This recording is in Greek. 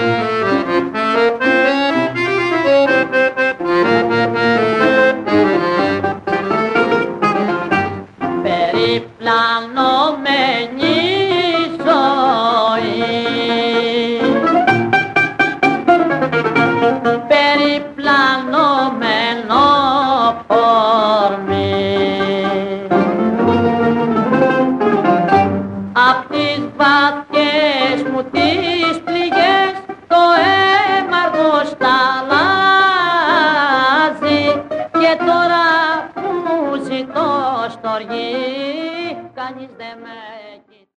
Περιπλανωμένη ζωή, περιπλανωμένο όρμη, απ' τις βαθιές μου τις πληγές το αίμα αργοσταλάζει, και τώρα που ζητώ στοργή κανείς δεν με